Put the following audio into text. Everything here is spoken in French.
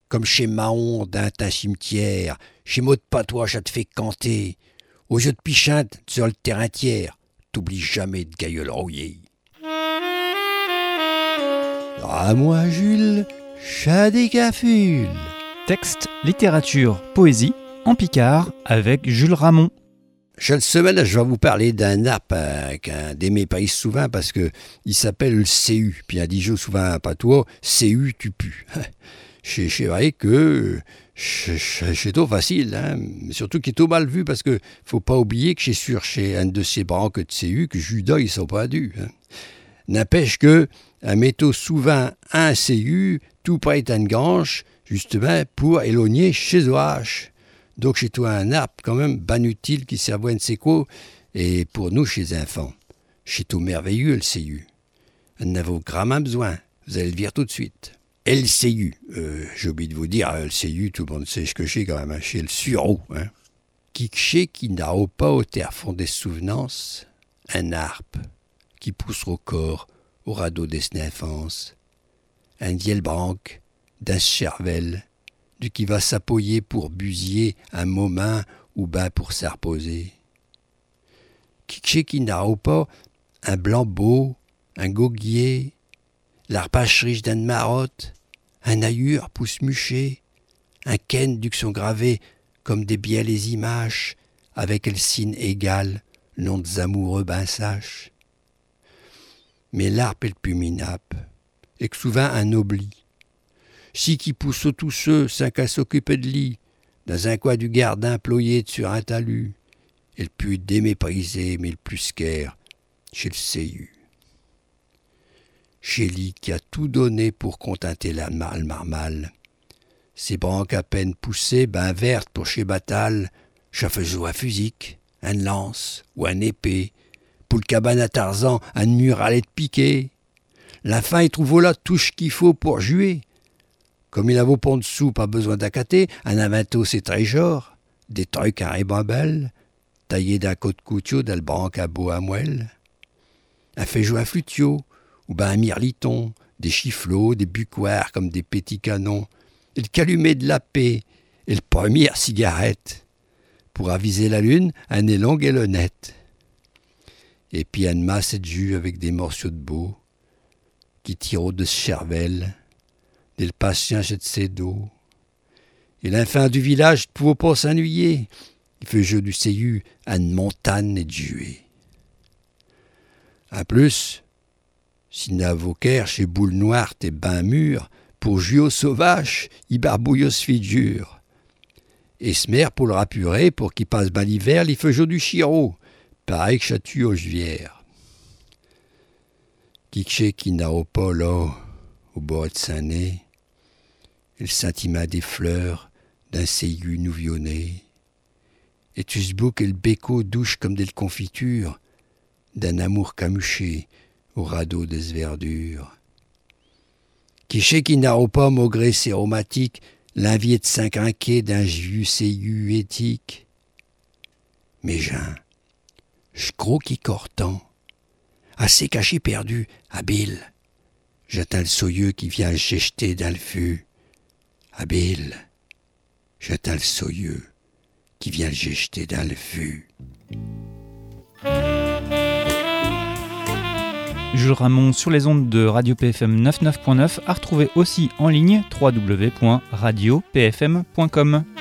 comme chez Mahon dans un cimetière, chez Maud Patois, ça te fait canter. Au jeu de pichinte, sur le terrain tiers, t'oublies jamais de gailleul rouillé. À moi, Jules, chat des cafules. Texte, littérature, poésie, en picard, avec Jules Ramon. Chaque semaine, je vais vous parler d'un arbre qu'un des mes pays souvent parce que il s'appelle le CU. Puis un Dijon souvent à patois, CU tu pues. C'est vrai que c'est trop facile, hein? Surtout qu'il est trop mal vu parce que faut pas oublier que c'est sûr chez un de ces branques de CU que Judas ils sont pas dus. Hein? N'empêche que un métaux souvent un CU tout près d'une grange justement pour éloigner chez OH. Donc chez toi un arbre quand même ben utile qui servait à une séco et pour nous chez les enfants. C'est tout merveilleux le CU. On en a gramment besoin, vous allez le dire tout de suite. LCU, j'ai oublié de vous dire, le CU, tout le monde sait ce que c'est quand même, hein, c'est le sureau. Hein. Qui n'a pas au terre fond des souvenances, un arbre qui pousse au corps, au radeau des enfance, un diel branque, d'un cervelle, du qui va s'appuyer pour busier un moment ou ben pour s'arposer. Qui n'a pas un blanc beau, un goguier, l'arpache riche d'une marotte, un aillure pousse muché, un ken du que sont gravés comme des biais les images, avec le signe égal, nom des amoureux ben sache. Mais l'arbre est le plus minable, et que souvent un oubli. Si qui pousse tous ceux, sans qu'à s'occuper de lit, dans un coin du gardin ployé sur un talus, et le plus déméprisé, mais le plus scare, chez le CU. Chez lui qui a tout donné pour contenter la marmale. Ses branques à peine poussées, ben vertes pour chez Batal, chaffeusou à fusique, un lance ou un épée, pour le cabane à Tarzan, un mur à l'aide piqué. La fin, il trouve là tout ce qu'il faut pour jouer. Comme il a vos ponts de sous, pas besoin d'accater, un avinto c'est trésor, des trucs à rébambelle, taillés d'un côte couteau dans le branque à beau à moelle. Un fait jouer un flutio, ou ben un mirliton, des chifflots, des buccoirs comme des petits canons, et le calumet de la paix, et le premier cigarette. Pour aviser la lune, un nez long et l'honnête. Et puis une masse de jus avec des morceaux de beau, qui tirent de cervelle, des patients de ses dos. Et l'enfant du village ne pouvait pas s'ennuyer. Il fait jeu du CU à une montagne et de juer. En plus, s'il n'a vocaire chez boule noire et bain mûr, pour jouer au sauvage, il barbouille au figure. Et se mère pour le rapurer, pour qu'il passe ben l'hiver, il fait jeu du chiro, pareil que chatu aux juvières. Qui n'a pas là, au bord de Saint-Nez, le sentiment des fleurs d'un CU nouvionné. Et tu se bouques et le béco douche comme des confitures, d'un amour camuché au radeau des verdures. Qui n'a pas maugré ses aromatiques, l'envie de s'incrinquer d'un vieux CU éthique. Mais Jean, je crois qu'il cortant, assez caché perdu, habile. J'attends le soyeux qui vient jeter dans le feu. Habile, j'attends le soyeux qui vient le jeter dans le feu. Jules Ramon sur les ondes de Radio PFM 99.9, à retrouver aussi en ligne www.radiopfm.com.